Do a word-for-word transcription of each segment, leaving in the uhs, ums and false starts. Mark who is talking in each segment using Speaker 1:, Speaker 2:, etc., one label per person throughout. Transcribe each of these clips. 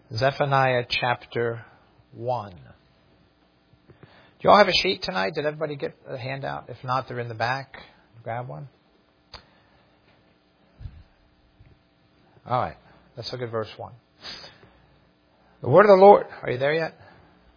Speaker 1: Zephaniah chapter one. Do you all have a sheet tonight? Did everybody get a handout? If not, they're in the back. Grab one. All right. Let's look at verse one. The word of the Lord. Are you there yet?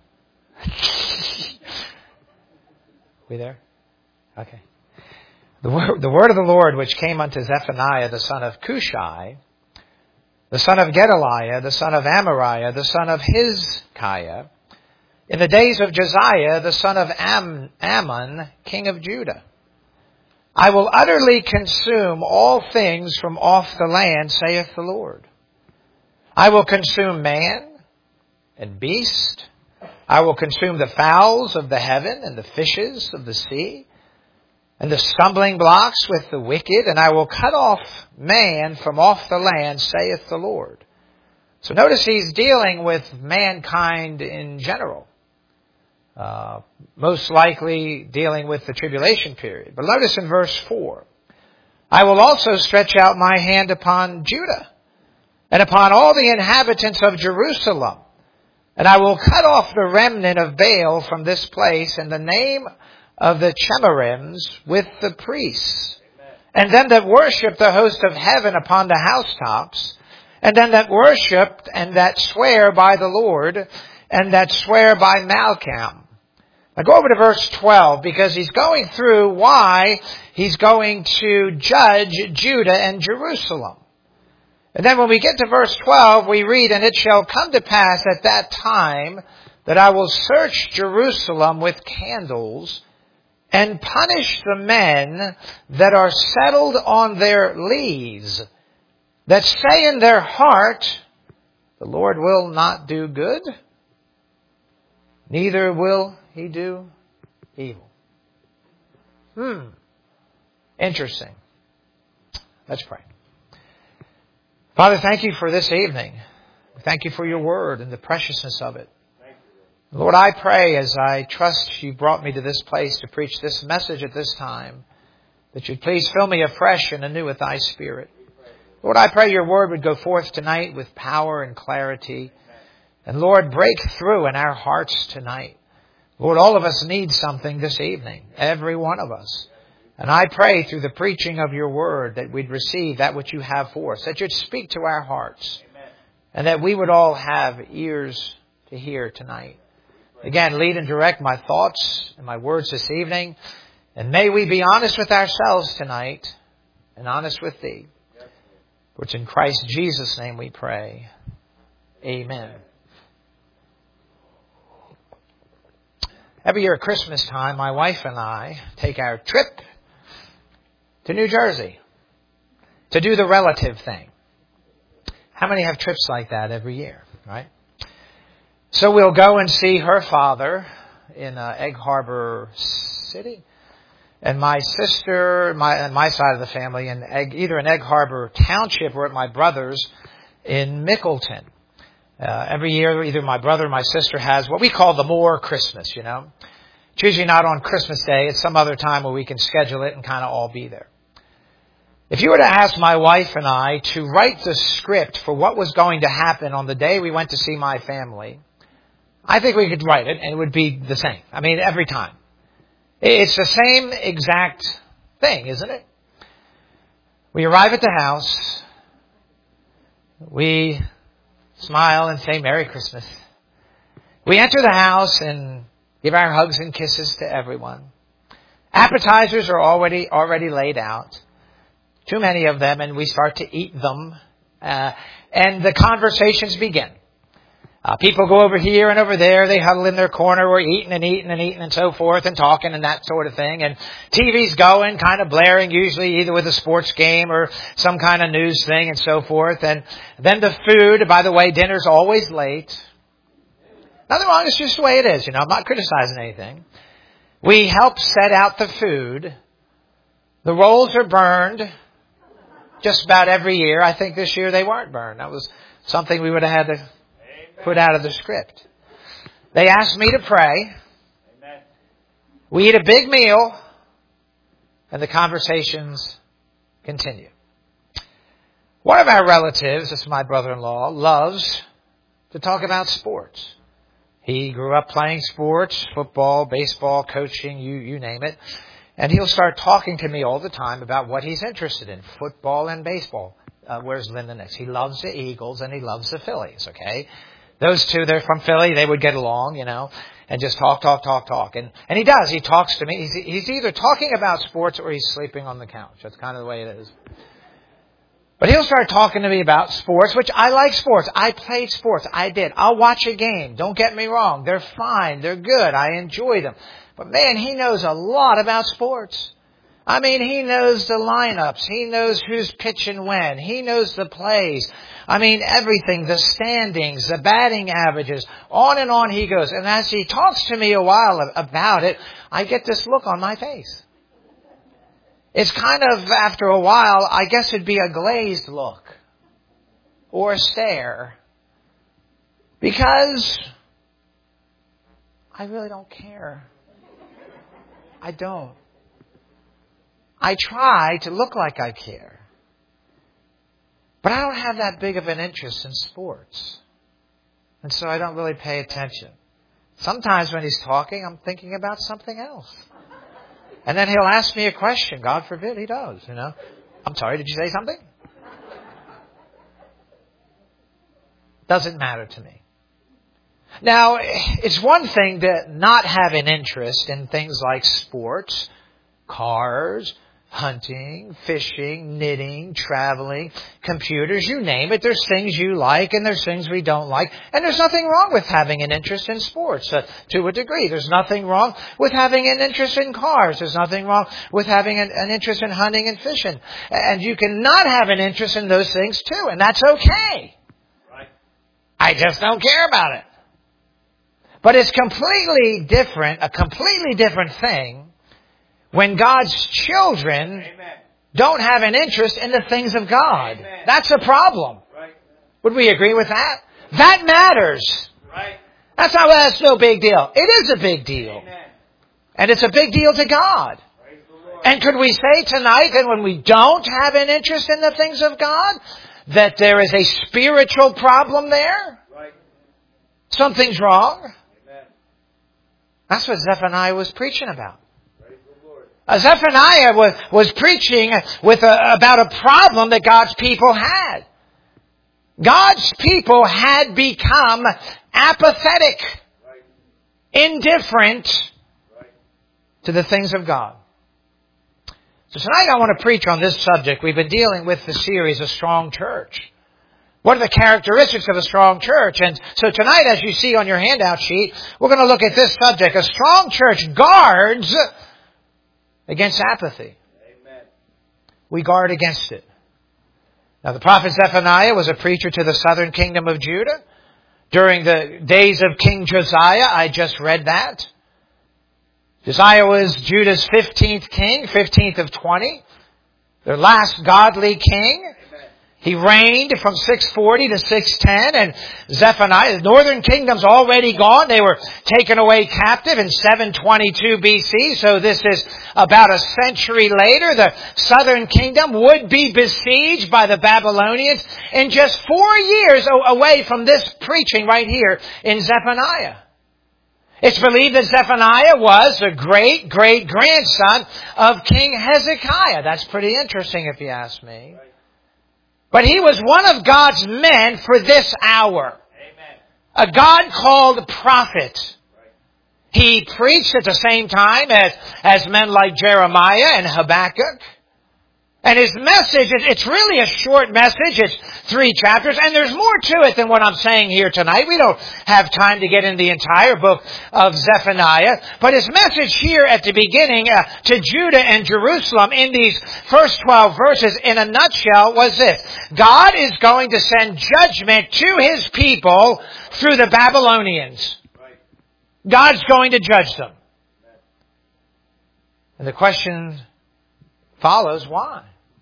Speaker 1: We there? Okay. The word, the word of the Lord which came unto Zephaniah the son of Cushai, the son of Gedaliah, the son of Amariah, the son of Hezekiah, in the days of Josiah, the son of Am, Ammon, king of Judah. I will utterly consume all things from off the land, saith the Lord. I will consume man and beast. I will consume the fowls of the heaven and the fishes of the sea, and the stumbling blocks with the wicked, and I will cut off man from off the land, saith the Lord. So notice he's dealing with mankind in general. Uh, most likely dealing with the tribulation period. But notice in verse four, I will also stretch out my hand upon Judah and upon all the inhabitants of Jerusalem, and I will cut off the remnant of Baal from this place in the name of the Chemarims with the priests, Amen. And them that worship the host of heaven upon the housetops, and them that worship and that swear by the Lord, and that swear by Malcham. Now go over to verse twelve, because he's going through why he's going to judge Judah and Jerusalem. And then when we get to verse twelve, we read, and it shall come to pass at that time that I will search Jerusalem with candles, and punish the men that are settled on their lees, that say in their heart, the Lord will not do good, neither will he do evil. Hmm. Interesting. Let's pray. Father, thank you for this evening. Thank you for your word and the preciousness of it. Lord, I pray as I trust you brought me to this place to preach this message at this time, that you'd please fill me afresh and anew with thy Spirit. Lord, I pray your word would go forth tonight with power and clarity. And Lord, break through in our hearts tonight. Lord, all of us need something this evening, every one of us. And I pray through the preaching of your word that we'd receive that which you have for us, that you'd speak to our hearts, and that we would all have ears to hear tonight. Again, lead and direct my thoughts and my words this evening. And may we be honest with ourselves tonight and honest with thee. For it's in Christ Jesus' name we pray. Amen. Every year at Christmas time, my wife and I take our trip to New Jersey to do the relative thing. How many have trips like that every year, right? So we'll go and see her father in uh, Egg Harbor City, and my sister, my my side of the family, in Egg, either in Egg Harbor Township or at my brother's in Mickleton. Uh, every year, either my brother or my sister has what we call the Moore Christmas, you know. It's usually not on Christmas Day. It's some other time where we can schedule it and kind of all be there. If you were to ask my wife and I to write the script for what was going to happen on the day we went to see my family, I think we could write it and it would be the same. I mean, every time. It's the same exact thing, isn't it? We arrive at the house. We smile and say Merry Christmas. We enter the house and give our hugs and kisses to everyone. Appetizers are already already laid out. Too many of them, and we start to eat them. Uh, and the conversations begin. Uh, people go over here and over there. They huddle in their corner. We're eating and eating and eating and so forth and talking and that sort of thing. And T V's going, kind of blaring, usually either with a sports game or some kind of news thing and so forth. And then the food, by the way, dinner's always late. Nothing wrong. It's just the way it is. You know, I'm not criticizing anything. We help set out the food. The rolls are burned just about every year. I think this year they weren't burned. That was something we would have had to put out of the script. They asked me to pray. Amen. We eat a big meal, and the conversations continue. One of our relatives, this is my brother-in-law, loves to talk about sports. He grew up playing sports, football, baseball, coaching, you, you name it. And he'll start talking to me all the time about what he's interested in, football and baseball. Uh, where's Linda next? He loves the Eagles and he loves the Phillies, okay? Those two, they're from Philly. They would get along, you know, and just talk, talk, talk, talk. And, and he does. He talks to me. He's, he's either talking about sports or he's sleeping on the couch. That's kind of the way it is. But he'll start talking to me about sports, which I like sports. I played sports. I did. I'll watch a game. Don't get me wrong. They're fine. They're good. I enjoy them. But man, he knows a lot about sports. I mean, he knows the lineups. He knows who's pitching when. He knows the plays. I mean, everything, the standings, the batting averages, on and on he goes. And as he talks to me a while about it, I get this look on my face. It's kind of, after a while, I guess it'd be a glazed look or a stare, because I really don't care. I don't. I try to look like I care. But I don't have that big of an interest in sports. And so I don't really pay attention. Sometimes when he's talking, I'm thinking about something else. And then he'll ask me a question. God forbid he does, you know. I'm sorry, did you say something? Doesn't matter to me. Now, it's one thing to not have an interest in things like sports, cars, hunting, fishing, knitting, traveling, computers, you name it. There's things you like and there's things we don't like. And there's nothing wrong with having an interest in sports uh, to a degree. There's nothing wrong with having an interest in cars. There's nothing wrong with having an, an interest in hunting and fishing. And you can not have an interest in those things too. And that's okay. Right. I just don't care about it. But it's completely different, a completely different thing when God's children Amen. Don't have an interest in the things of God. Amen. That's a problem. Right. Would we agree with that? That matters. Right. That's not, that's no big deal. It is a big deal. Amen. And it's a big deal to God. And could we say tonight that when we don't have an interest in the things of God, that there is a spiritual problem there? Right. Something's wrong. Amen. That's what Zephaniah was preaching about. Uh, Zephaniah was, was preaching with a, about a problem that God's people had. God's people had become apathetic, right. indifferent right. to the things of God. So tonight I want to preach on this subject. We've been dealing with the series, A Strong Church. What are the characteristics of a strong church? And so tonight, as you see on your handout sheet, we're going to look at this subject. A strong church guards against apathy. Amen. We guard against it. Now, the prophet Zephaniah was a preacher to the southern kingdom of Judah during the days of King Josiah. I just read that. Josiah was Judah's fifteenth king, fifteenth of twenty. Their last godly king. He reigned from six forty to six ten, and Zephaniah, the northern kingdom's already gone. They were taken away captive in seven twenty-two B C, so this is about a century later. The southern kingdom would be besieged by the Babylonians in just four years away from this preaching right here in Zephaniah. It's believed that Zephaniah was the great, great grandson of King Hezekiah. That's pretty interesting if you ask me. But he was one of God's men for this hour. Amen. A God-called prophet. Right. He preached at the same time as, as men like Jeremiah and Habakkuk. And his message, it's really a short message. It's three chapters. And there's more to it than what I'm saying here tonight. We don't have time to get in the entire book of Zephaniah. But his message here at the beginning uh, to Judah and Jerusalem in these first twelve verses in a nutshell was this. God is going to send judgment to his people through the Babylonians. God's going to judge them. And the question follows, why?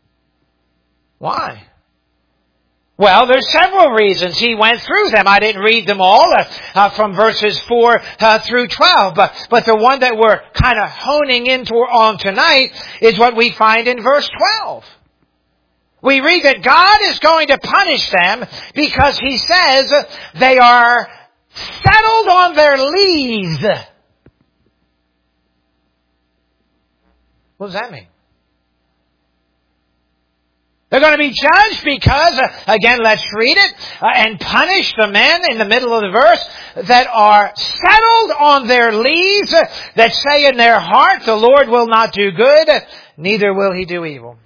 Speaker 1: Why? Well, there's several reasons. He went through them. I didn't read them all uh, uh, from verses four uh, through twelve, but, but the one that we're kind of honing into on tonight is what we find in verse twelve. We read that God is going to punish them because He says they are settled on their lees. What does that mean? They're going to be judged because, uh, again, let's read it, uh, and punish the men in the middle of the verse that are settled on their lees, uh, that say in their heart, the Lord will not do good, neither will He do evil.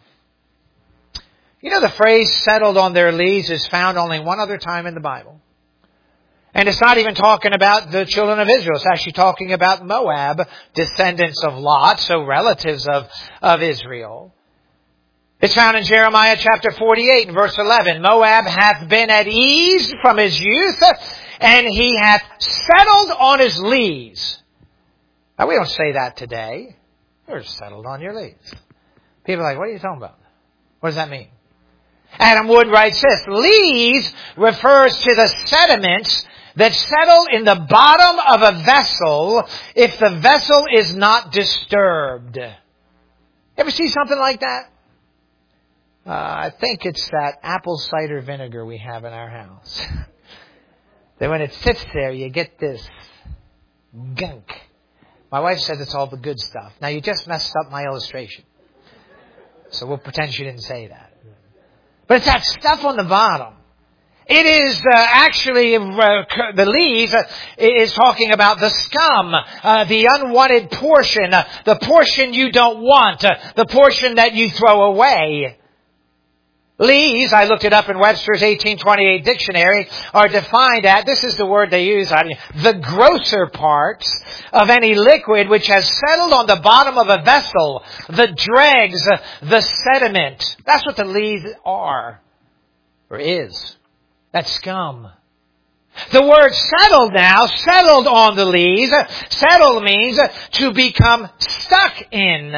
Speaker 1: You know, the phrase settled on their lees is found only one other time in the Bible. And it's not even talking about the children of Israel. It's actually talking about Moab, descendants of Lot, so relatives of, of Israel. It's found in Jeremiah chapter forty-eight and verse eleven. Moab hath been at ease from his youth, and he hath settled on his lees. Now, we don't say that today. You're settled on your lees. People are like, what are you talking about? What does that mean? Adam Wood writes this, lees refers to the sediments that settle in the bottom of a vessel if the vessel is not disturbed. Ever see something like that? Uh, I think it's that apple cider vinegar we have in our house. That when it sits there, you get this gunk. My wife says it's all the good stuff. Now, you just messed up my illustration. So we'll pretend she didn't say that. But it's that stuff on the bottom. It is uh, actually, uh, the lees uh, is talking about the scum, uh, the unwanted portion, uh, the portion you don't want, uh, the portion that you throw away. Lees, I looked it up in Webster's eighteen twenty-eight dictionary, are defined at, this is the word they use, the grosser parts of any liquid which has settled on the bottom of a vessel, the dregs, the sediment. That's what the lees are, or is. That's scum. The word settled now, settled on the lees, settled means to become stuck in,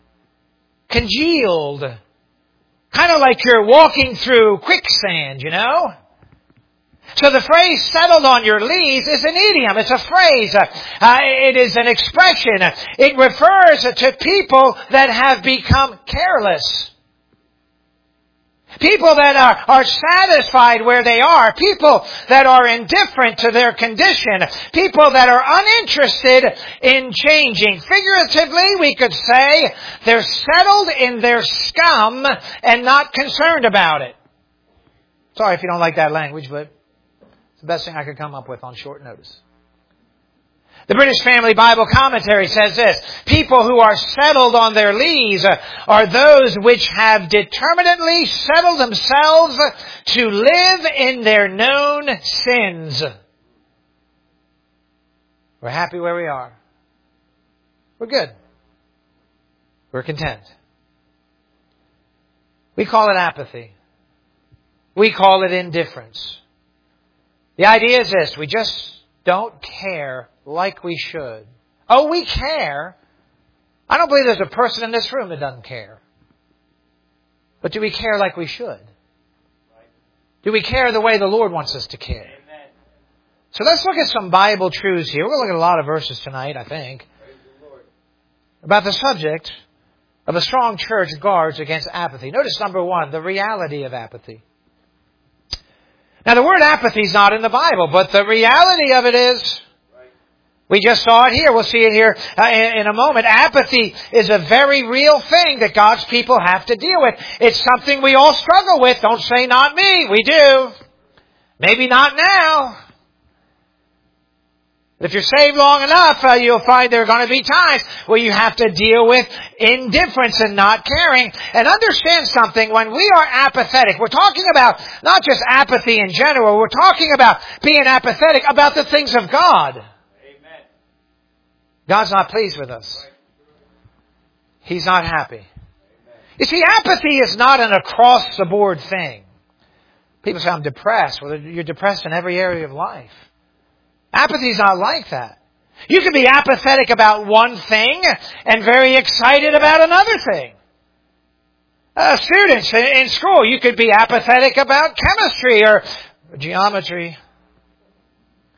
Speaker 1: congealed. Kind of like you're walking through quicksand, you know? So the phrase settled on your lees is an idiom. It's a phrase. Uh, uh, it is an expression. It refers to people that have become careless. People that are, are satisfied where they are. People that are indifferent to their condition. People that are uninterested in changing. Figuratively, we could say they're settled in their scum and not concerned about it. Sorry if you don't like that language, but it's the best thing I could come up with on short notice. The British Family Bible Commentary says this, people who are settled on their lees are those which have determinedly settled themselves to live in their known sins. We're happy where we are. We're good. We're content. We call it apathy. We call it indifference. The idea is this, we just don't care like we should. Oh, we care. I don't believe there's a person in this room that doesn't care. But do we care like we should? Do we care the way the Lord wants us to care? Amen. So let's look at some Bible truths here. We're going to look at a lot of verses tonight, I think, about the subject of a strong church guards against apathy. Notice number one, the reality of apathy. Now, the word apathy is not in the Bible, but the reality of it is, we just saw it here. We'll see it here uh, in, in a moment. Apathy is a very real thing that God's people have to deal with. It's something we all struggle with. Don't say not me. We do. Maybe not now. If you're saved long enough, uh, you'll find there are going to be times where you have to deal with indifference and not caring. And understand something, when we are apathetic, we're talking about not just apathy in general, we're talking about being apathetic about the things of God. Amen. God's not pleased with us. He's not happy. Amen. You see, apathy is not an across-the-board thing. People say, I'm depressed. Well, you're depressed in every area of life. Apathy is not like that. You can be apathetic about one thing and very excited about another thing. Uh, students in school, you could be apathetic about chemistry or geometry.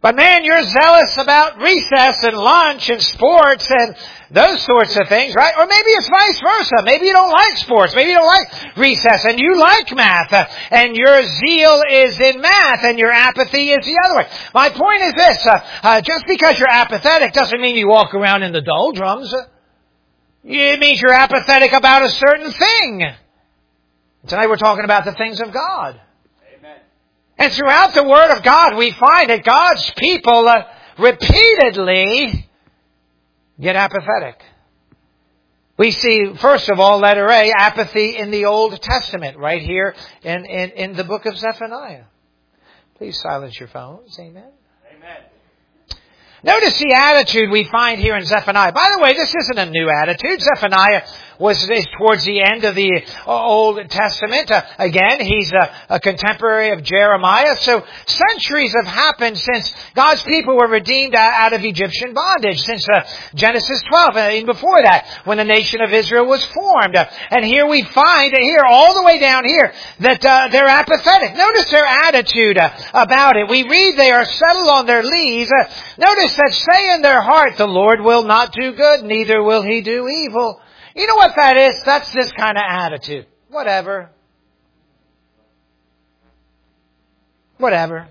Speaker 1: But man, you're zealous about recess and lunch and sports and those sorts of things, right? Or maybe it's vice versa. Maybe you don't like sports. Maybe you don't like recess and you like math. Uh, and your zeal is in math and your apathy is the other way. My point is this. Uh, uh, just because you're apathetic doesn't mean you walk around in the doldrums. It means you're apathetic about a certain thing. Tonight we're talking about the things of God. Amen. And throughout the Word of God, we find that God's people uh, repeatedly get apathetic. We see, first of all, letter A, apathy in the Old Testament, right here in, in, in the book of Zephaniah. Please silence your phones. Amen. Amen. Notice the attitude we find here in Zephaniah. By the way, this isn't a new attitude. Zephaniah was is towards the end of the Old Testament. Uh, again, he's a, a contemporary of Jeremiah. So centuries have happened since God's people were redeemed out of Egyptian bondage, since uh, Genesis twelve, and even before that, when the nation of Israel was formed. Uh, and here we find, here, all the way down here, that uh, they're apathetic. Notice their attitude uh, about it. We read they are settled on their lees. Uh, notice that say in their heart, the Lord will not do good, neither will He do evil. You know what that is? That's this kind of attitude. Whatever. Whatever.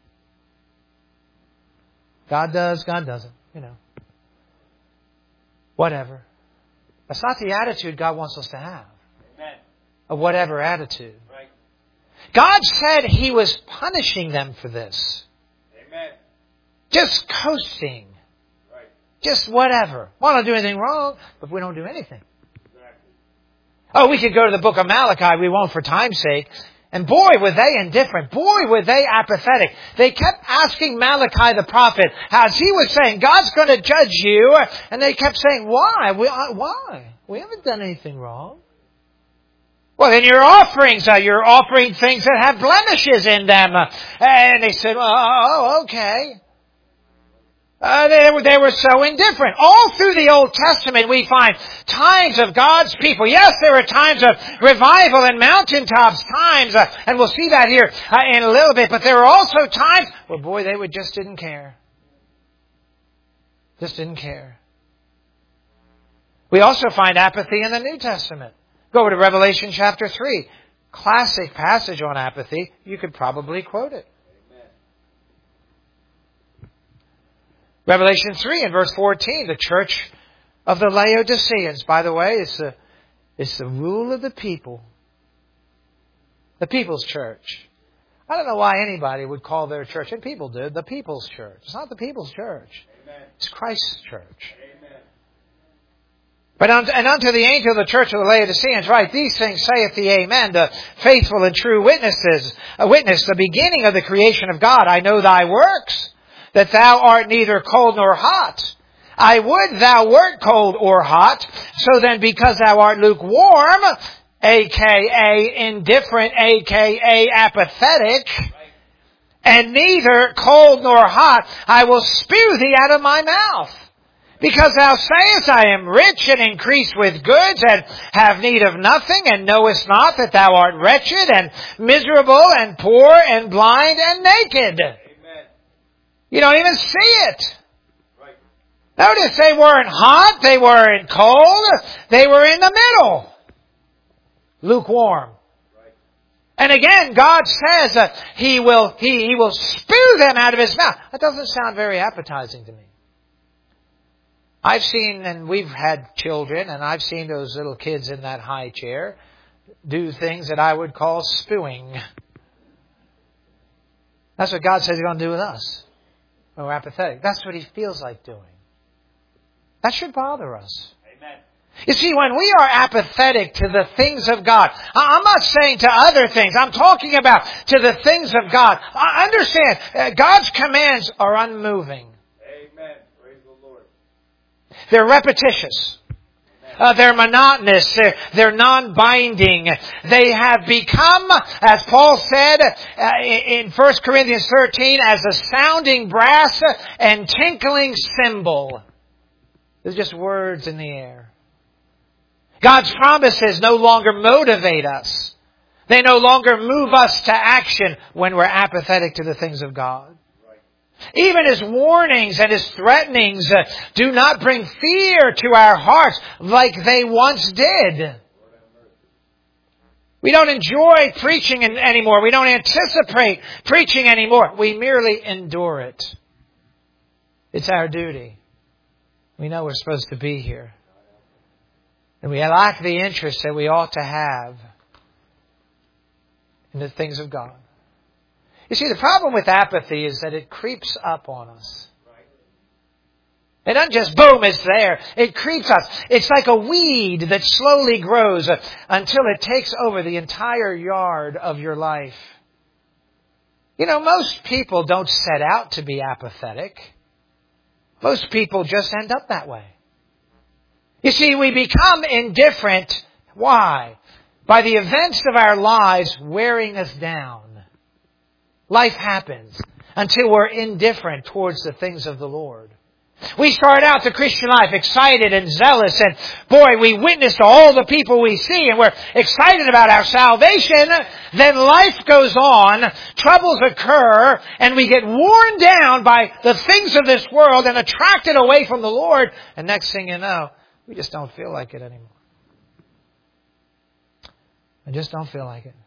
Speaker 1: God does, God doesn't. You know. Whatever. That's not the attitude God wants us to have. Amen. A whatever attitude. Right. God said He was punishing them for this. Amen. Just coasting. Right. Just whatever. We don't do anything wrong, but we don't do anything. Oh, we could go to the book of Malachi. We won't for time's sake. And boy, were they indifferent. Boy, were they apathetic. They kept asking Malachi the prophet, as he was saying, God's going to judge you. And they kept saying, why? We, uh, why? We haven't done anything wrong. Well, then your offerings are, you're offering things that have blemishes in them. And they said, oh, okay. Uh, they, were, they were so indifferent. All through the Old Testament we find times of God's people. Yes, there are times of revival and mountaintops, times, uh, and we'll see that here uh, in a little bit, but there are also times where, boy, they would just didn't care. Just didn't care. We also find apathy in the New Testament. Go over to Revelation chapter three. Classic passage on apathy. You could probably quote it. Revelation three and verse fourteen, the church of the Laodiceans. By the way, it's the, it's the rule of the people. The people's church. I don't know why anybody would call their church, and people do, the people's church. It's not the people's church. Amen. It's Christ's church. Amen. But unto, and unto the angel of the church of the Laodiceans, right, these things saith the Amen, the faithful and true witnesses, a witness, the beginning of the creation of God. I know thy works, that thou art neither cold nor hot. I would thou wert cold or hot. So then, because thou art lukewarm, a k a indifferent, a k a apathetic, and neither cold nor hot, I will spew thee out of my mouth. Because thou sayest, I am rich and increase with goods, and have need of nothing, and knowest not that thou art wretched and miserable and poor and blind and naked. You don't even see it. Right. Notice they weren't hot, they weren't cold, they were in the middle. Lukewarm. Right. And again, God says that He will he, he will spew them out of His mouth. That doesn't sound very appetizing to me. I've seen, and we've had children, and I've seen those little kids in that high chair do things that I would call spewing. That's what God says He's going to do with us. When we're apathetic. That's what He feels like doing. That should bother us. Amen. You see, when we are apathetic to the things of God, I'm not saying to other things. I'm talking about to the things of God. I understand, God's commands are unmoving. Amen. Praise the Lord. They're repetitious. Uh, they're monotonous. They're, they're non-binding. They have become, as Paul said uh, in First Corinthians thirteen, as a sounding brass and tinkling cymbal. They're just words in the air. God's promises no longer motivate us. They no longer move us to action when we're apathetic to the things of God. Even His warnings and His threatenings uh, do not bring fear to our hearts like they once did. We don't enjoy preaching anymore. We don't anticipate preaching anymore. We merely endure it. It's our duty. We know we're supposed to be here. And we lack the interest that we ought to have in the things of God. You see, the problem with apathy is that it creeps up on us. It doesn't just boom, it's there. It creeps up. It's like a weed that slowly grows until it takes over the entire yard of your life. You know, most people don't set out to be apathetic. Most people just end up that way. You see, we become indifferent. Why? By the events of our lives wearing us down. Life happens until we're indifferent towards the things of the Lord. We start out the Christian life excited and zealous, and boy, we witness to all the people we see, and we're excited about our salvation. Then life goes on, troubles occur, and we get worn down by the things of this world and attracted away from the Lord. And next thing you know, we just don't feel like it anymore. I just don't feel like it.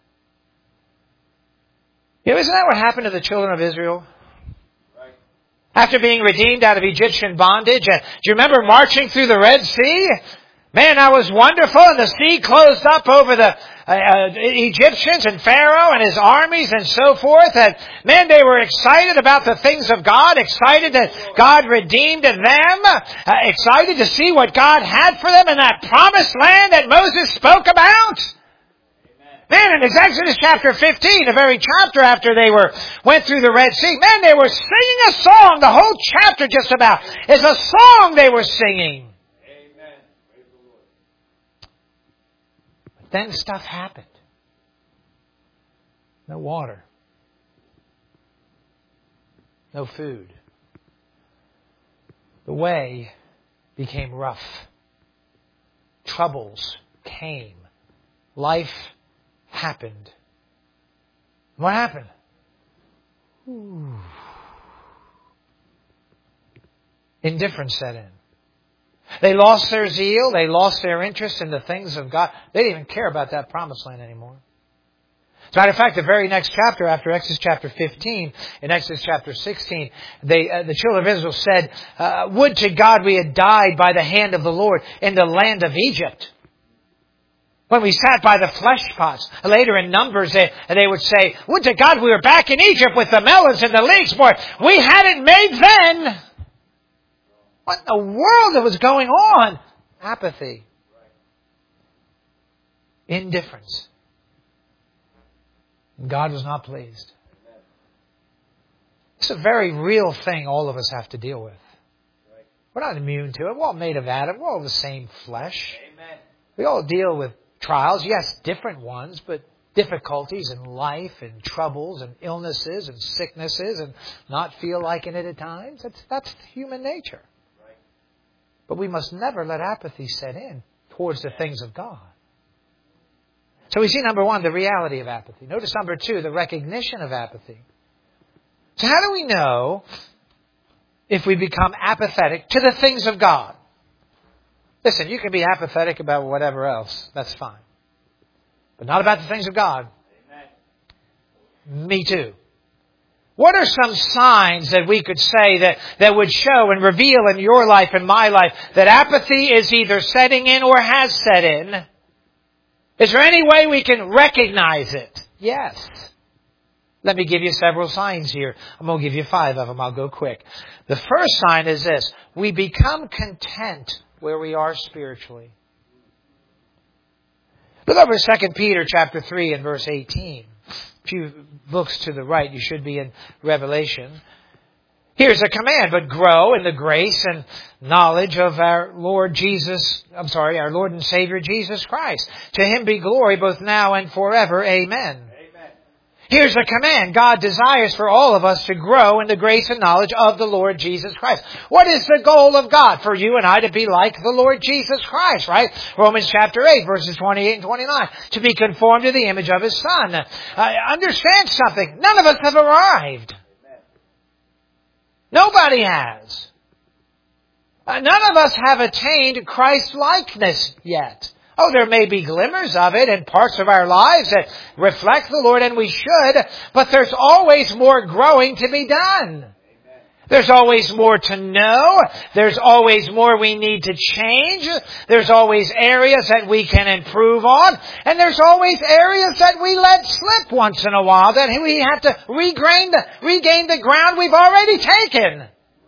Speaker 1: You know, isn't that what happened to the children of Israel? After being redeemed out of Egyptian bondage. Uh, do you remember marching through the Red Sea? Man, that was wonderful. And the sea closed up over the uh, uh, Egyptians and Pharaoh and his armies and so forth. And man, they were excited about the things of God. Excited that God redeemed them. Uh, excited to see what God had for them in that promised land that Moses spoke about. Man, in Exodus chapter fifteen, the very chapter after they were went through the Red Sea, man, they were singing a song. The whole chapter just about is a song they were singing. Amen. Praise the Lord. But then stuff happened. No water. No food. The way became rough. Troubles came. Life happened. What happened? Ooh. Indifference set in. They lost their zeal. They lost their interest in the things of God. They didn't even care about that promised land anymore. As a matter of fact, the very next chapter after Exodus chapter fifteen, in Exodus chapter sixteen, they, uh, the children of Israel said, uh, would to God we had died by the hand of the Lord in the land of Egypt. When we sat by the flesh pots. Later in Numbers, they, they would say, would to God we were back in Egypt with the melons and the leeks. Boy, we had it made then. What in the world that was going on? Apathy. Indifference. And God was not pleased. It's a very real thing all of us have to deal with. We're not immune to it. We're all made of Adam. We're all the same flesh. We all deal with trials, yes, different ones, but difficulties in life and troubles and illnesses and sicknesses and not feel like it at times. That's, that's human nature. Right. But we must never let apathy set in towards the things of God. So we see, number one, the reality of apathy. Notice number two, the recognition of apathy. So how do we know if we become apathetic to the things of God? Listen, you can be apathetic about whatever else. That's fine. But not about the things of God. Amen. Me too. What are some signs that we could say that, that would show and reveal in your life and my life that apathy is either setting in or has set in? Is there any way we can recognize it? Yes. Let me give you several signs here. I'm going to give you five of them. I'll go quick. The first sign is this. We become content where we are spiritually. Look over Second Peter chapter three and verse eighteen. A few books to the right, you should be in Revelation. Here's a command, but grow in the grace and knowledge of our Lord Jesus, I'm sorry, our Lord and Savior Jesus Christ. To Him be glory both now and forever. Amen. Here's a command. God desires for all of us to grow in the grace and knowledge of the Lord Jesus Christ. What is the goal of God? For you and I to be like the Lord Jesus Christ, right? Romans chapter eight, verses twenty-eight and twenty-nine. To be conformed to the image of His Son. Uh, understand something. None of us have arrived. Nobody has. Uh, none of us have attained Christ-likeness yet. Oh, there may be glimmers of it in parts of our lives that reflect the Lord, and we should, but there's always more growing to be done. There's always more to know. There's always more we need to change. There's always areas that we can improve on. And there's always areas that we let slip once in a while, that we have to regain the, regain the ground we've already taken.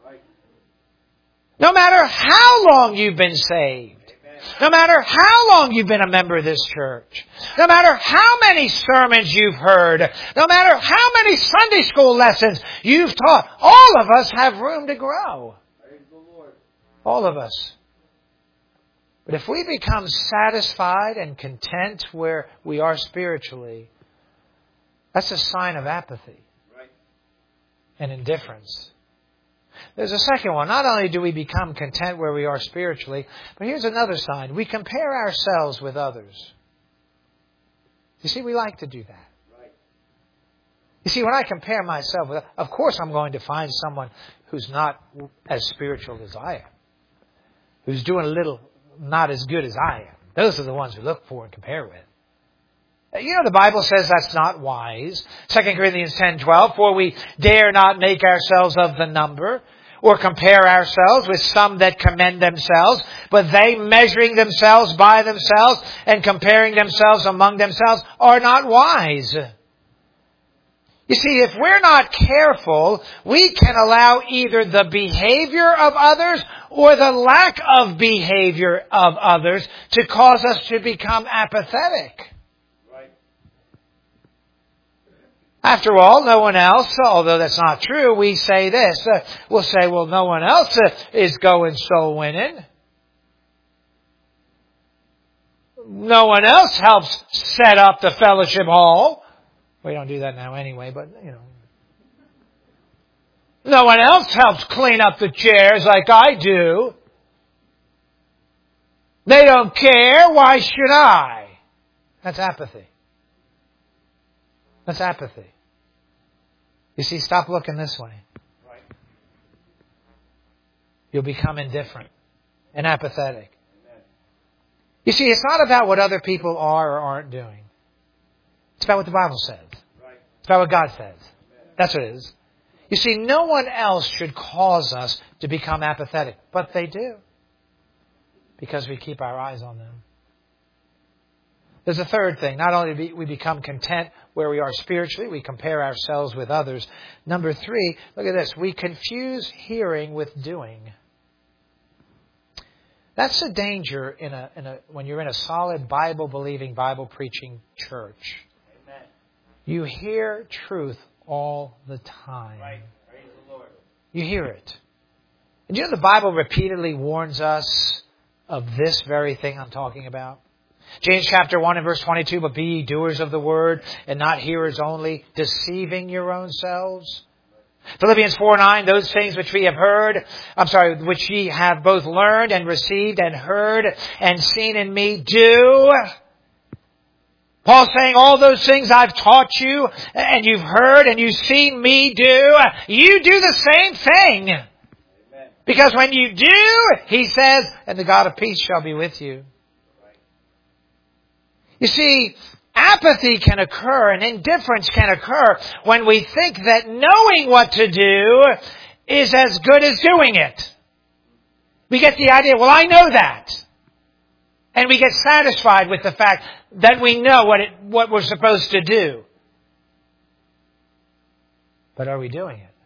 Speaker 1: No matter how long you've been saved. No matter how long you've been a member of this church. No matter how many sermons you've heard. No matter how many Sunday school lessons you've taught. All of us have room to grow. Praise the Lord. All of us. But if we become satisfied and content where we are spiritually, that's a sign of apathy. Right. And indifference. There's a second one. Not only do we become content where we are spiritually, but here's another sign. We compare ourselves with others. You see, we like to do that. Right. You see, when I compare myself with, of course I'm going to find someone who's not as spiritual as I am. Who's doing a little not as good as I am. Those are the ones we look for and compare with. You know, the Bible says that's not wise. Second Corinthians ten twelve, for we dare not make ourselves of the number, or compare ourselves with some that commend themselves, but they, measuring themselves by themselves and comparing themselves among themselves, are not wise. You see, if we're not careful, we can allow either the behavior of others or the lack of behavior of others to cause us to become apathetic. After all, no one else, although that's not true, we say this. Uh, we'll say, well, no one else uh, is going soul winning. No one else helps set up the fellowship hall. We don't do that now anyway, but, you know. No one else helps clean up the chairs like I do. They don't care. Why should I? That's apathy. That's apathy. You see, stop looking this way. Right. You'll become indifferent and apathetic. Amen. You see, it's not about what other people are or aren't doing. It's about what the Bible says. Right. It's about what God says. Amen. That's what it is. You see, no one else should cause us to become apathetic, but they do. Because we keep our eyes on them. There's a third thing. Not only do we become content where we are spiritually, we compare ourselves with others. Number three, look at this. We confuse hearing with doing. That's the danger in a, in a when you're in a solid Bible-believing, Bible-preaching church. Amen. You hear truth all the time. Right. Praise the Lord. You hear it. And you know the Bible repeatedly warns us of this very thing I'm talking about? James chapter one and verse twenty-two, but be ye doers of the word and not hearers only, deceiving your own selves. Philippians four nine, those things which we have heard, I'm sorry, which ye have both learned and received and heard and seen in me, do. Paul's saying all those things I've taught you and you've heard and you've seen me do, you do the same thing. Amen. Because when you do, he says, and the God of peace shall be with you. You see, apathy can occur and indifference can occur when we think that knowing what to do is as good as doing it. We get the idea, well, I know that. And we get satisfied with the fact that we know what it, what we're supposed to do. But are we doing it?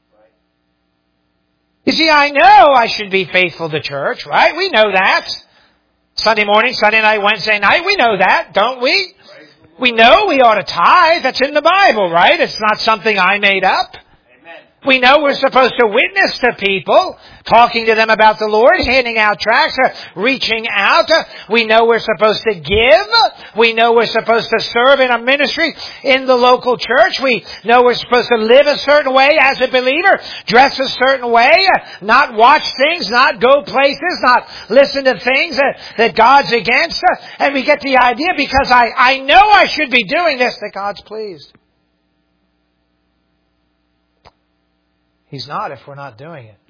Speaker 1: You see, I know I should be faithful to church, right? We know that. Sunday morning, Sunday night, Wednesday night, we know that, don't we? We know we ought to tithe. That's in the Bible, right? It's not something I made up. Amen. We know we're supposed to witness to people, talking to them about the Lord, handing out tracts, reaching out. We know we're supposed to give. We know we're supposed to serve in a ministry in the local church. We know we're supposed to live a certain way as a believer, dress a certain way, not watch things, not go places, not listen to things that, that God's against. And we get the idea because I, I know I should be doing this that God's pleased. He's not if we're not doing it.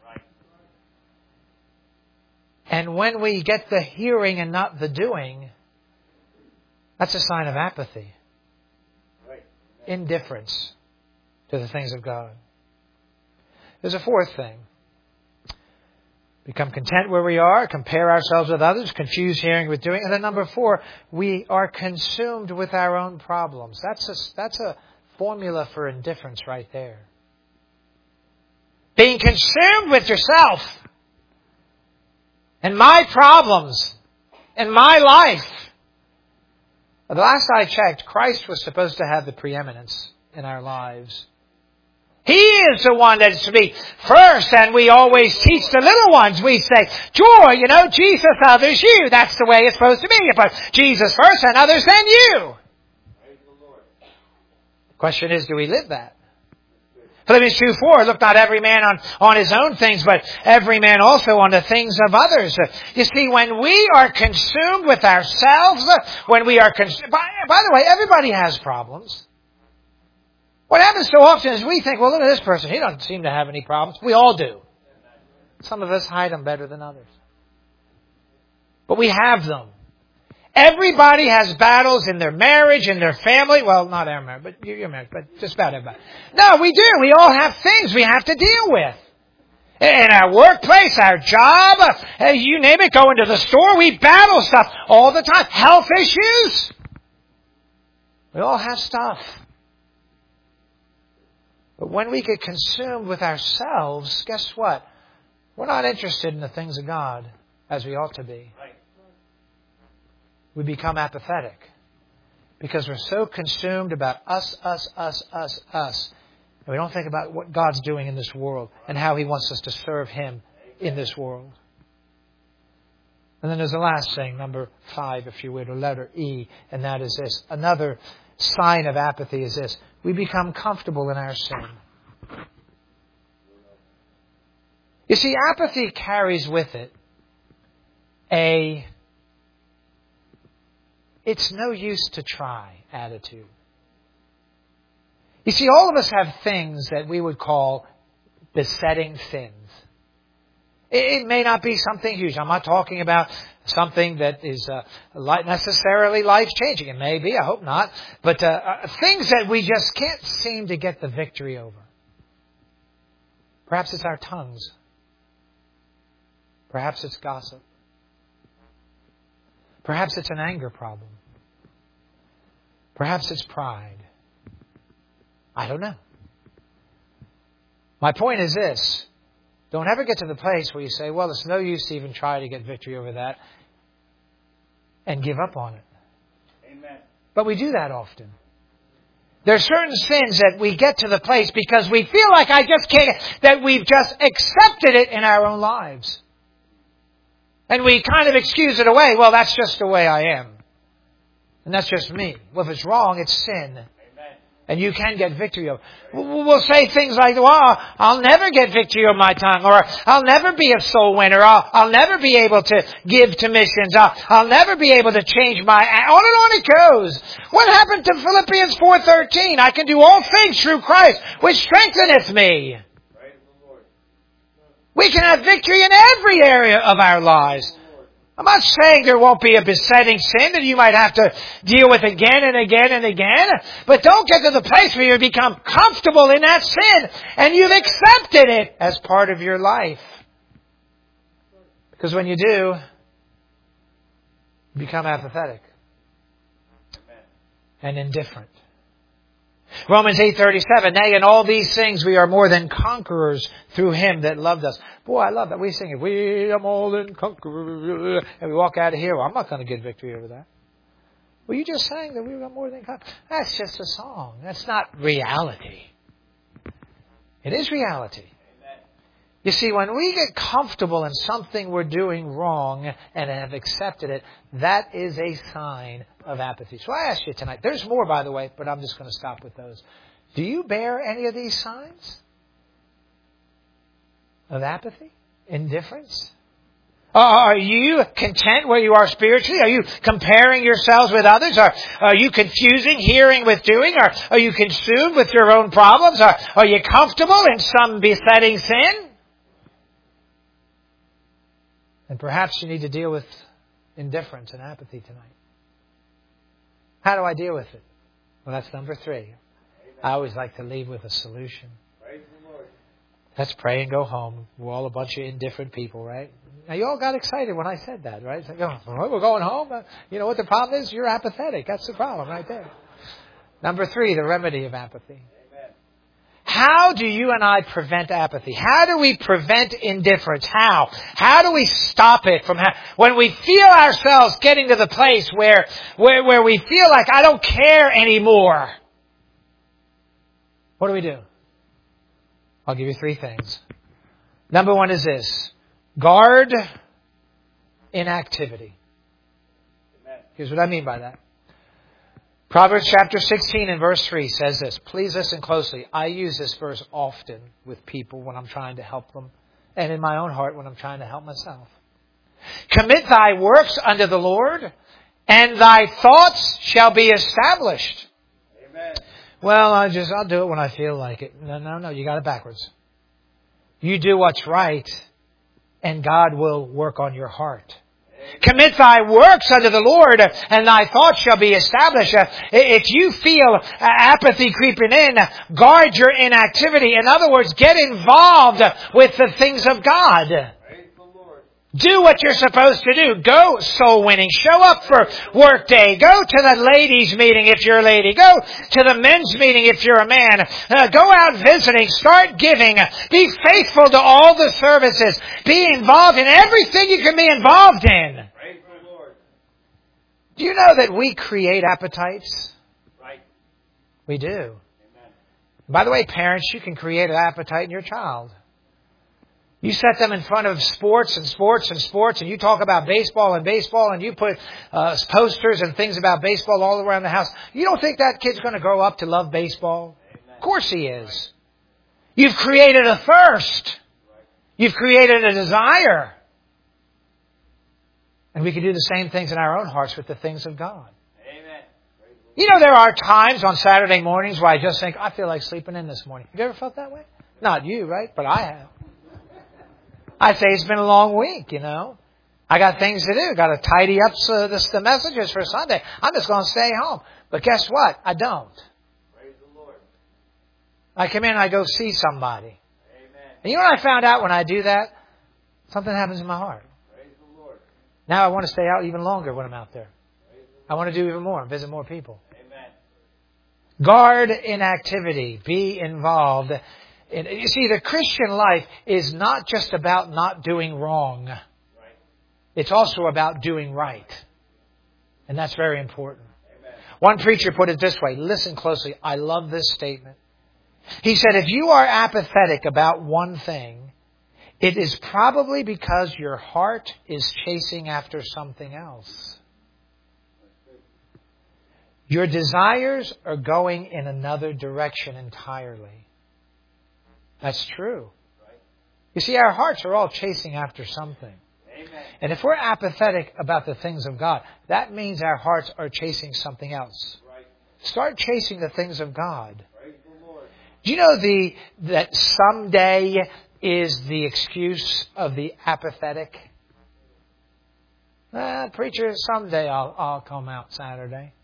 Speaker 1: And when we get the hearing and not the doing, that's a sign of apathy. Indifference to the things of God. There's a fourth thing. Become content where we are, compare ourselves with others, confuse hearing with doing. And then number four, we are consumed with our own problems. That's a, that's a formula for indifference right there. Being consumed with yourself and my problems and my life. The last I checked, Christ was supposed to have the preeminence in our lives. He is the one that's to be first, and we always teach the little ones. We say, joy, you know, Jesus, others, you. That's the way it's supposed to be. But Jesus first and others then you. The question is, do we live that? Philippians two four, look not every man on, on his own things, but every man also on the things of others. You see, when we are consumed with ourselves, when we are consumed... By, by the way, everybody has problems. What happens so often is we think, well, look at this person. He doesn't seem to have any problems. We all do. Some of us hide them better than others. But we have them. Everybody has battles in their marriage, in their family. Well, not our marriage, but your marriage, but just about everybody. No, we do. We all have things we have to deal with. In our workplace, our job, you name it, go into the store, we battle stuff all the time. Health issues. We all have stuff. But when we get consumed with ourselves, guess what? We're not interested in the things of God as we ought to be. We become apathetic because we're so consumed about us, us, us, us, us. And we don't think about what God's doing in this world and how He wants us to serve Him in this world. And then there's the last thing, number five, if you would, or letter E, and that is this. Another sign of apathy is this. We become comfortable in our sin. You see, apathy carries with it a it's no use to try attitude. You see, all of us have things that we would call besetting sins. It may not be something huge. I'm not talking about something that is uh, necessarily life-changing. It may be, I hope not. But uh, uh, things that we just can't seem to get the victory over. Perhaps it's our tongues. Perhaps it's gossip. Perhaps it's an anger problem. Perhaps it's pride. I don't know. My point is this. Don't ever get to the place where you say, well, it's no use to even try to get victory over that, and give up on it. Amen. But we do that often. There are certain sins that we get to the place because we feel like I just can't, that we've just accepted it in our own lives. And we kind of excuse it away. Well, that's just the way I am. And that's just me. Well, if it's wrong, it's sin. And you can get victory over. We'll say things like, well, I'll never get victory over my tongue. Or I'll never be a soul winner. I'll, I'll never be able to give to missions. I'll, I'll never be able to change my... On and on it goes. What happened to Philippians four thirteen? I can do all things through Christ, which strengtheneth me. We can have victory in every area of our lives. I'm not saying there won't be a besetting sin that you might have to deal with again and again and again. But don't get to the place where you become comfortable in that sin and you've accepted it as part of your life. Because when you do, you become apathetic and indifferent. Romans eight thirty-seven, nay, in all these things we are more than conquerors through Him that loved us. Boy, I love that. We sing it, we are more than conquerors. And we walk out of here, well, I'm not going to get victory over that. Well, you just sang that we are more than conquerors. That's just a song. That's not reality. It is reality. You see, when we get comfortable in something we're doing wrong and have accepted it, that is a sign of apathy. So I ask you tonight, there's more, by the way, but I'm just going to stop with those. Do you bear any of these signs of apathy? Indifference? Uh, are you content where you are spiritually? Are you comparing yourselves with others? Are, are you confusing hearing with doing? Are, are you consumed with your own problems? Are, are you comfortable in some besetting sin? And perhaps you need to deal with indifference and apathy tonight. How do I deal with it? Well, that's number three. I always like to leave with a solution. Let's pray and go home. We're all a bunch of indifferent people, right? Now, you all got excited when I said that, right? It's like, oh, we're going home? You know what the problem is? You're apathetic. That's the problem right there. Number three, the remedy of apathy. Amen. How do you and I prevent apathy? How do we prevent indifference? How? How do we stop it from ha- when we feel ourselves getting to the place where, where, where we feel like I don't care anymore? What do we do? I'll give you three things. Number one is this. Guard inactivity. Here's what I mean by that. Proverbs chapter sixteen and verse three says this. Please listen closely. I use this verse often with people when I'm trying to help them, and in my own heart when I'm trying to help myself. Commit thy works unto the Lord, and thy thoughts shall be established. Amen. Well, I just, I'll do it when I feel like it. No, no, no, you got it backwards. You do what's right, and God will work on your heart. Commit thy works unto the Lord, and thy thoughts shall be established. If you feel apathy creeping in, guard your inactivity. In other words, get involved with the things of God. Do what you're supposed to do. Go soul winning. Show up for work day. Go to the ladies meeting if you're a lady. Go to the men's meeting if you're a man. Uh, go out visiting. Start giving. Be faithful to all the services. Be involved in everything you can be involved in. Praise the Lord. Do you know that we create appetites? Right. We do. Amen. By the way, parents, you can create an appetite in your child. You set them in front of sports and sports and sports, and you talk about baseball and baseball, and you put uh, posters and things about baseball all around the house. You don't think that kid's going to grow up to love baseball? Amen. Of course he is. You've created a thirst. You've created a desire. And we can do the same things in our own hearts with the things of God. Amen. You know, there are times on Saturday mornings where I just think, I feel like sleeping in this morning. Have you ever felt that way? Not you, right? But I have. I say it's been a long week, you know. I got things to do. Got to tidy up so this, the messages for Sunday. I'm just going to stay home. But guess what? I don't. Praise the Lord. I come in and I go see somebody. Amen. And you know what I found out when I do that? Something happens in my heart. Praise the Lord. Now I want to stay out even longer when I'm out there. I want to do even more and visit more people. Amen. Guard inactivity. Be involved. You see, the Christian life is not just about not doing wrong. Right. It's also about doing right. And that's very important. Amen. One preacher put it this way. Listen closely. I love this statement. He said, if you are apathetic about one thing, it is probably because your heart is chasing after something else. Your desires are going in another direction entirely. That's true. You see, our hearts are all chasing after something. Amen. And if we're apathetic about the things of God, that means our hearts are chasing something else. Right. Start chasing the things of God. Praise the Lord. Do you know the that someday is the excuse of the apathetic? Ah, preacher, someday I'll, I'll come out Saturday.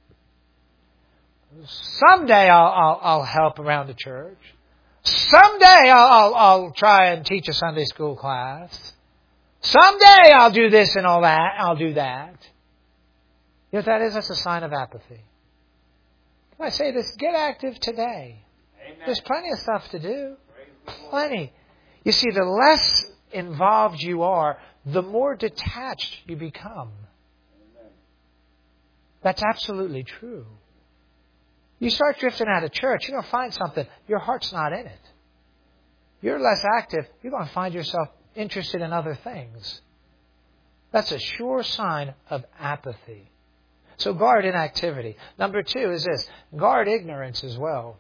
Speaker 1: Someday I'll, I'll, I'll help around the church. Someday I'll, I'll, I'll try and teach a Sunday school class. Someday I'll do this and all that. I'll do that. You know what that is? That's a sign of apathy. Can I say this? Get active today. Amen. There's plenty of stuff to do. Plenty. You see, the less involved you are, the more detached you become. Amen. That's absolutely true. You start drifting out of church, you're going to find something. Your heart's not in it. You're less active. You're going to find yourself interested in other things. That's a sure sign of apathy. So guard inactivity. Number two is this. Guard ignorance as well.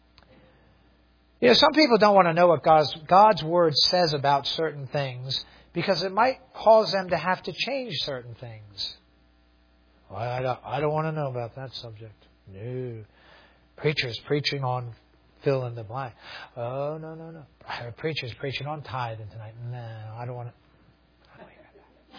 Speaker 1: You know, some people don't want to know what God's, God's Word says about certain things because it might cause them to have to change certain things. Well, I don't, I don't want to know about that subject. No. Preachers preaching on fill in the blank. Oh, no, no, no. Preachers preaching on tithing tonight. No, I don't want to. I don't hear that.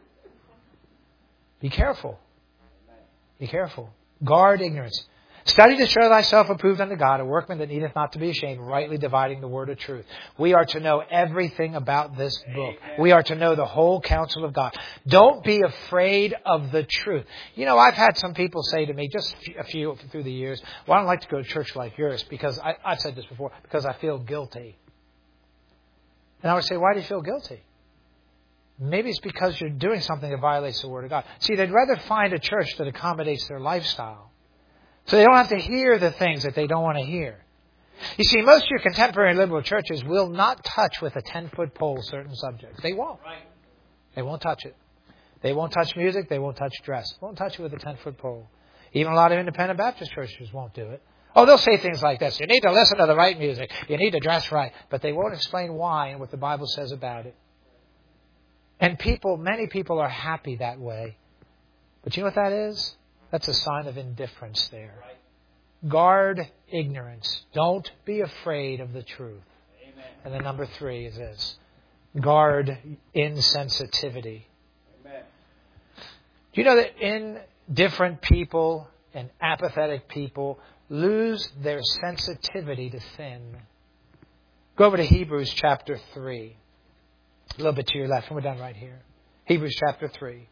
Speaker 1: Be careful. Be careful. Guard ignorance. Study to show thyself approved unto God, a workman that needeth not to be ashamed, rightly dividing the word of truth. We are to know everything about this book. We are to know the whole counsel of God. Don't be afraid of the truth. You know, I've had some people say to me, just a few through the years, well, I don't like to go to church like yours because, I, I've said this before, because I feel guilty. And I would say, why do you feel guilty? Maybe it's because you're doing something that violates the word of God. See, they'd rather find a church that accommodates their lifestyle. So they don't have to hear the things that they don't want to hear. You see, most of your contemporary liberal churches will not touch with a ten-foot pole certain subjects. They won't. They won't touch it. They won't touch music. They won't touch dress. They won't touch it with a ten-foot pole. Even a lot of independent Baptist churches won't do it. Oh, they'll say things like this. You need to listen to the right music. You need to dress right. But they won't explain why and what the Bible says about it. And people, many people are happy that way. But you know what that is? That's a sign of indifference there. Guard ignorance. Don't be afraid of the truth. Amen. And then number three is this. Guard insensitivity. Amen. Do you know that indifferent people and apathetic people lose their sensitivity to sin? Go over to Hebrews chapter three. A little bit to your left, and we're done right here. Hebrews chapter three.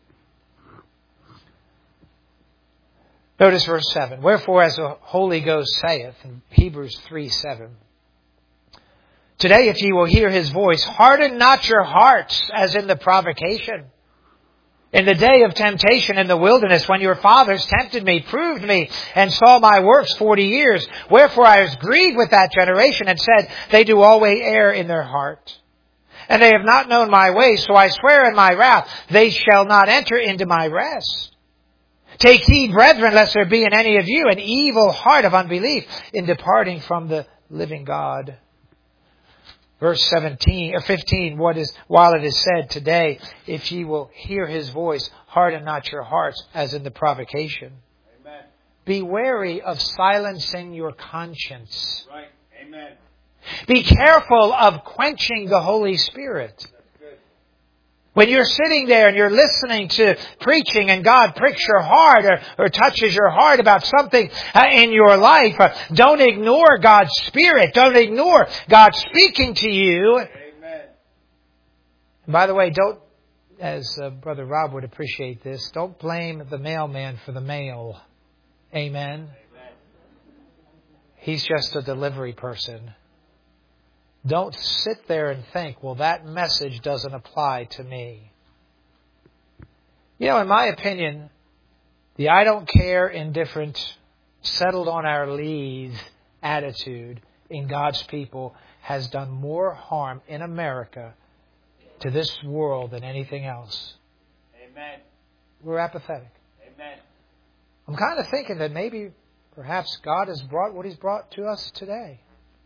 Speaker 1: Notice verse seven. Wherefore, as the Holy Ghost saith, in Hebrews three seven, today if ye will hear his voice, harden not your hearts as in the provocation. In the day of temptation in the wilderness, when your fathers tempted me, proved me, and saw my works forty years. Wherefore I was grieved with that generation, and said, they do always err in their heart. And they have not known my ways, so I swear in my wrath, they shall not enter into my rest. Take heed, brethren, lest there be in any of you an evil heart of unbelief in departing from the living God. Verse seventeen or fifteen, what is, while it is said today, if ye will hear his voice, harden not your hearts as in the provocation. Amen. Be wary of silencing your conscience. Right. Amen. Be careful of quenching the Holy Spirit. When you're sitting there and you're listening to preaching and God pricks your heart or, or touches your heart about something uh, in your life, uh, don't ignore God's Spirit. Don't ignore God speaking to you. Amen. And by the way, don't, as uh, Brother Rob would appreciate this, don't blame the mailman for the mail. Amen. Amen. He's just a delivery person. Don't sit there and think, well, that message doesn't apply to me. You know, in my opinion, the I don't care, indifferent, settled on our lees attitude in God's people has done more harm in America to this world than anything else. Amen. We're apathetic. Amen. I'm kind of thinking that maybe, perhaps, God has brought what He's brought to us today.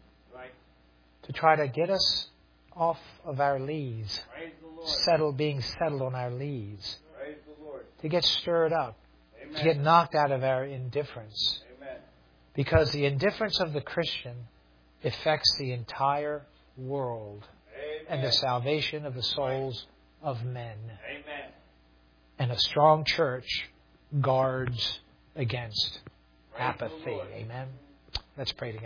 Speaker 1: To try to get us off of our lees. Settle, being settled on our lees. To get stirred up. Amen. To get knocked out of our indifference. Amen. Because the indifference of the Christian affects the entire world. Amen. And the salvation of the souls of men. Amen. And a strong church guards against Praise apathy. Amen. Let's pray together.